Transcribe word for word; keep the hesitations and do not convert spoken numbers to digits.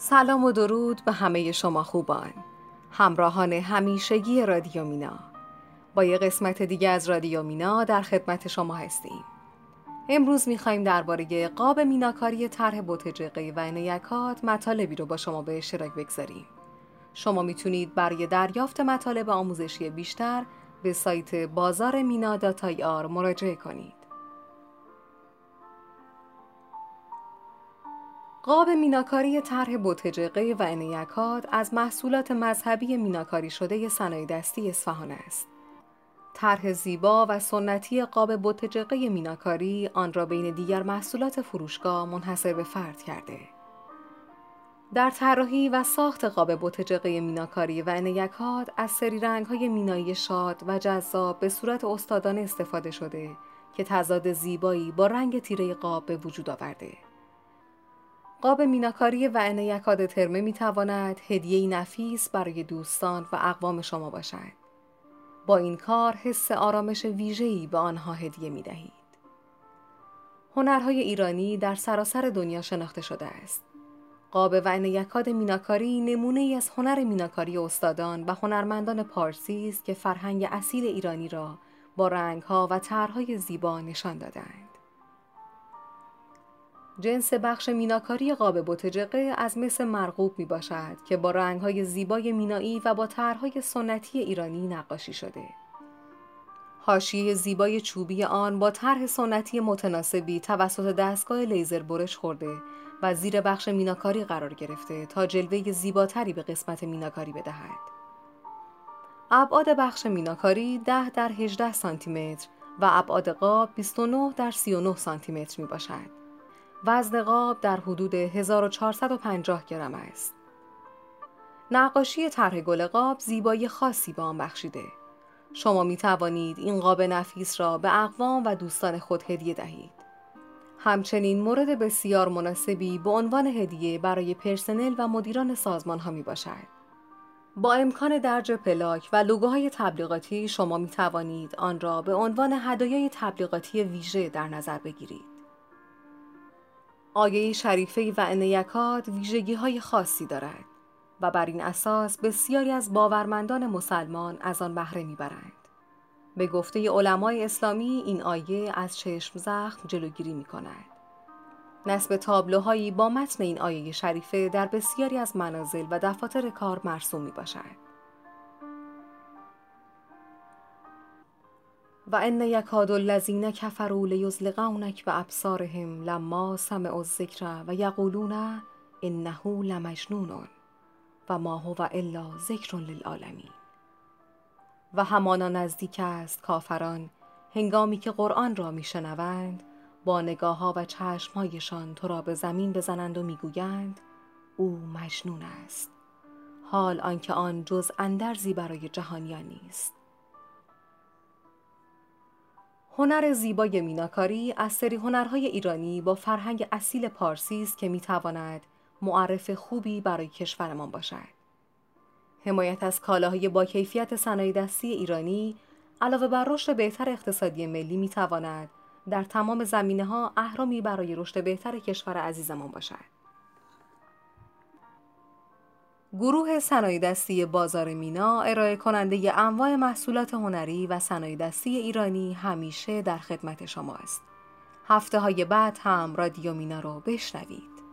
سلام و درود به همه شما خوبان، همراهان همیشگی رادیو مینا. با یه قسمت دیگه از رادیو مینا در خدمت شما هستیم. امروز میخوایم درباره قاب میناکاری طرح بوتجقه و عینیکات مطالبی رو با شما به اشتراک بگذاریم. شما میتونید برای دریافت مطالب آموزشی بیشتر به سایت بازار مینا دات آی آر مراجعه کنید. قاب میناکاری طرح بوتجقه و عینیکات از محصولات مذهبی میناکاری شده صنایع دستی اصفهان است. طرح زیبا و سنتی قاب بوتجقه میناکاری آن را بین دیگر محصولات فروشگاه منحصر به فرد کرده. در طراحی و ساخت قاب بوتجقه میناکاری و عینیکات از سری رنگ‌های مینایی شاد و جذاب به صورت استادانه استفاده شده که تضاد زیبایی با رنگ تیره قاب به وجود آورده. قاب میناکاری و عینیکات ترمه می‌تواند هدیه‌ای نفیس برای دوستان و اقوام شما باشد. با این کار حس آرامش ویژه‌ای به آنها هدیه می‌دهید. هنرهای ایرانی در سراسر دنیا شناخته شده است. قاب و عینیکات میناکاری نمونه‌ای از هنر میناکاری استادان و هنرمندان پارسی است که فرهنگ اصیل ایرانی را با رنگ‌ها و طرح‌های زیبا نشان دادند. جنس بخش میناکاری قاب بوتجقه از مس مرغوب می باشد که با رنگ‌های زیبای مینایی و با طرح‌های سنتی ایرانی نقاشی شده. حاشیه زیبای چوبی آن با طرح سنتی متناسبی توسط دستگاه لیزر برش خورده و زیر بخش میناکاری قرار گرفته تا جلوه زیباتری به قسمت میناکاری بدهد. ابعاد بخش میناکاری ده در هجده سانتی متر و ابعاد قاب بیست و نه در سی و نه سانتی متر می باشد. وزن قاب در حدود هزار و چهارصد و پنجاه گرم است. نقاشی طرح گل قاب زیبایی خاصی به آن بخشیده. شما می توانید این قاب نفیس را به اقوام و دوستان خود هدیه دهید. همچنین مورد بسیار مناسبی به عنوان هدیه برای پرسنل و مدیران سازمان ها می باشد. با امکان درج پلاک و لوگوهای تبلیغاتی شما می توانید آن را به عنوان هدایای تبلیغاتی ویژه در نظر بگیرید. آیه شریفه و عینیکات ویژگی‌های خاصی دارد و بر این اساس بسیاری از باورمندان مسلمان از آن بهره می‌برند. به گفته علمای اسلامی این آیه از چشم زخم جلوگیری می‌کند. نصب تابلوهایی با متن این آیه شریفه در بسیاری از منازل و دفاتر کار مرسوم می‌باشد. و ان یکاد الذین کفروا لیزلقونک بابصارهم لما سمعوا الذکر و یقولون انه لمجنون و ما هو الا ذکر للعالمین. و همانا نزدیک است کافران هنگامی که قرآن را میشنوند با نگاه‌ها و چشم‌هایشان تو را به زمین بزنند و میگویند او مجنون است، حال آنکه آن جز اندرزی برای جهانیان نیست. هنر زیبای میناکاری از سری هنرهای ایرانی با فرهنگ اصیل پارسی است که میتواند معرف خوبی برای کشورمان باشد. حمایت از کالاهای با کیفیت صنایع دستی ایرانی علاوه بر رشد بهتر اقتصادی ملی میتواند در تمام زمینه‌ها اهرامی برای رشد بهتر کشور عزیزمان باشد. گروه صنایع دستی بازار مینا ارائه کننده انواع محصولات هنری و صنایع دستی ایرانی همیشه در خدمت شماست. هفته های بعد هم رادیو مینا رو بشنوید.